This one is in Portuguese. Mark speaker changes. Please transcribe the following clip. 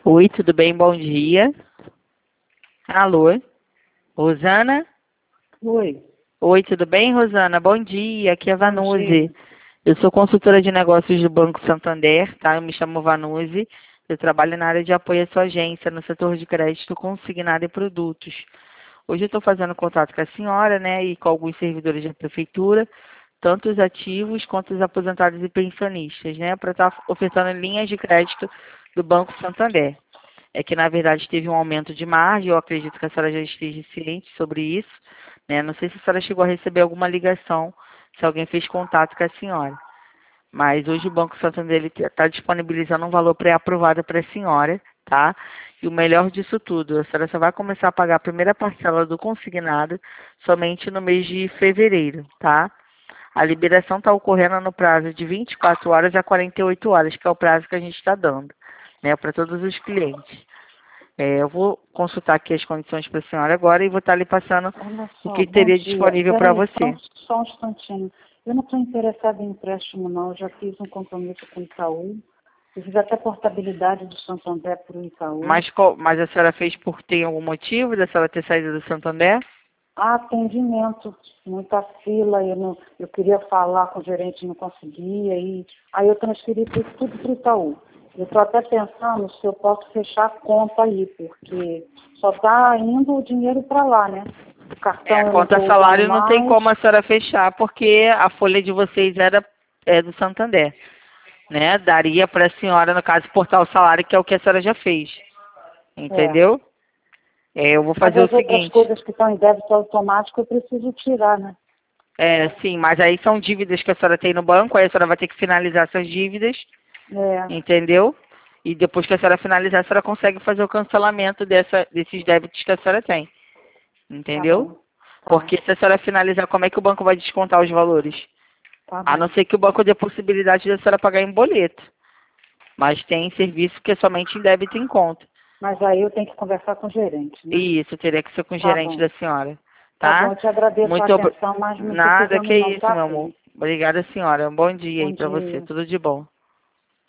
Speaker 1: Oi, tudo bem? Bom dia. Alô? Rosana?
Speaker 2: Oi,
Speaker 1: Oi, tudo bem, Rosana? Bom dia, aqui é a
Speaker 2: bom dia.
Speaker 1: Vanuse. Eu sou consultora de negócios do Banco Santander, tá? Eu me chamo Vanuse. Eu trabalho na área de apoio à sua agência, no setor de crédito consignado e produtos. Hoje eu estou fazendo contato com a senhora, né, e com alguns servidores da prefeitura, tanto os ativos quanto os aposentados e pensionistas, né, para estar ofertando linhas de crédito do Banco Santander. É que, na verdade, teve um aumento de margem, eu acredito que a senhora já esteja ciente sobre isso, né? Não sei se a senhora chegou a receber alguma ligação, se alguém fez contato com a senhora. Mas hoje o Banco Santander está disponibilizando um valor pré-aprovado para a senhora, tá? E o melhor disso tudo, a senhora só vai começar a pagar a primeira parcela do consignado somente no mês de fevereiro, tá? A liberação está ocorrendo no prazo de 24 horas a 48 horas, que é o prazo que a gente está dando, né, para todos os clientes. Eu vou consultar aqui as condições para a senhora agora e vou estar lhe passando
Speaker 2: Olha
Speaker 1: o
Speaker 2: só,
Speaker 1: que
Speaker 2: bom
Speaker 1: teria
Speaker 2: dia.
Speaker 1: disponível para
Speaker 2: Peraí,
Speaker 1: você.
Speaker 2: só um instantinho. Eu não estou interessada em empréstimo, não. Eu já fiz um compromisso com o Itaú. Eu fiz até portabilidade do Santander para o Itaú.
Speaker 1: Mas a senhora fez por ter algum motivo da senhora ter saído do Santander?
Speaker 2: Atendimento, muita fila. Eu queria falar com o gerente, não conseguia. Aí eu transferi tudo para o Itaú. Eu estou até pensando se eu posso fechar a conta aí, porque só está indo o dinheiro para lá, né? O cartão
Speaker 1: A
Speaker 2: eu não
Speaker 1: conta
Speaker 2: estou usando
Speaker 1: salário não tem
Speaker 2: mais.
Speaker 1: como a senhora fechar, porque a folha de vocês é do Santander, né? Daria para a senhora, no caso, portar o salário, que é o que a senhora já fez,
Speaker 2: É.
Speaker 1: entendeu? Eu vou
Speaker 2: Mas
Speaker 1: fazer o
Speaker 2: as outras
Speaker 1: seguinte.
Speaker 2: coisas que estão em débito automático eu preciso tirar, né?
Speaker 1: Sim, mas aí são dívidas que a senhora tem no banco, aí a senhora vai ter que finalizar essas dívidas,
Speaker 2: É,
Speaker 1: entendeu? E depois que a senhora finalizar, a senhora consegue fazer o cancelamento desses débitos que a senhora tem,
Speaker 2: tá
Speaker 1: entendeu?
Speaker 2: bom. Tá,
Speaker 1: Porque se a senhora finalizar, como é que o banco vai descontar os valores?
Speaker 2: tá
Speaker 1: A não
Speaker 2: bom.
Speaker 1: ser que o banco dê possibilidade da senhora pagar em boleto. Mas tem serviço que é somente em débito em conta.
Speaker 2: Mas aí eu tenho que conversar com o gerente, né?
Speaker 1: E isso teria que ser com o
Speaker 2: Tá
Speaker 1: gerente
Speaker 2: bom.
Speaker 1: da senhora,
Speaker 2: Tá bom,
Speaker 1: tá?
Speaker 2: eu te agradeço a atenção, mas não estou
Speaker 1: Nada
Speaker 2: precisando
Speaker 1: que
Speaker 2: não,
Speaker 1: isso,
Speaker 2: tá,
Speaker 1: meu amor.
Speaker 2: filho?
Speaker 1: Obrigada, senhora. Um bom dia
Speaker 2: Bom
Speaker 1: aí pra você.
Speaker 2: dia.
Speaker 1: Tudo de bom.